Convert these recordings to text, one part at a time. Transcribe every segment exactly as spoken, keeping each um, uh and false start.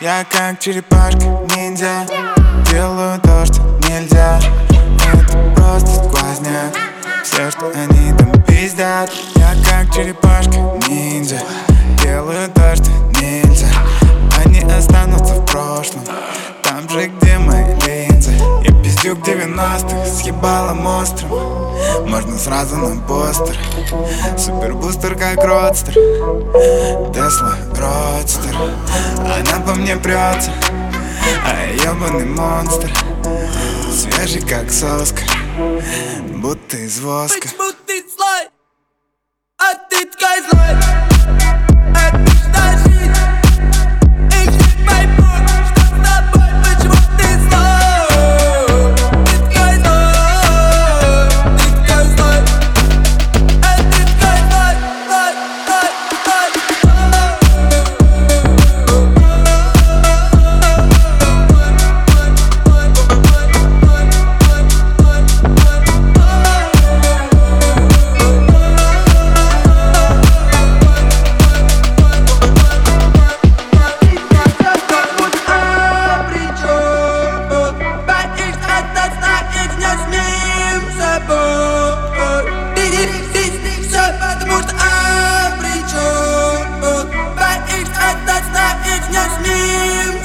Я как черепашка, ниндзя, делаю то, что нельзя. Это просто сквозняк, все, что они там пиздят. Я как черепашка, ниндзя, делаю то, что нельзя. Они останутся в прошлом, там же, где мои линзы. Я пиздюк девяностых, с ебалом острым. Можно сразу на постер. Супербустер как родстер, Тесла родстер. Она по мне прется, а я ебаный монстр. Свежий как соска, будто из воска. Почему ты злой? А ты такая злой. А ты считаешь жизнь? Ich не пойму, что с тобой. Почему ты злой? Ты такая злой. Ты такая злой. А ты такая злой, злой, злой,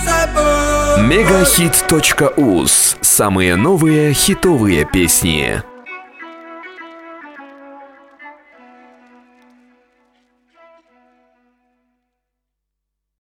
Мегахит точка уз. Самые новые хитовые песни.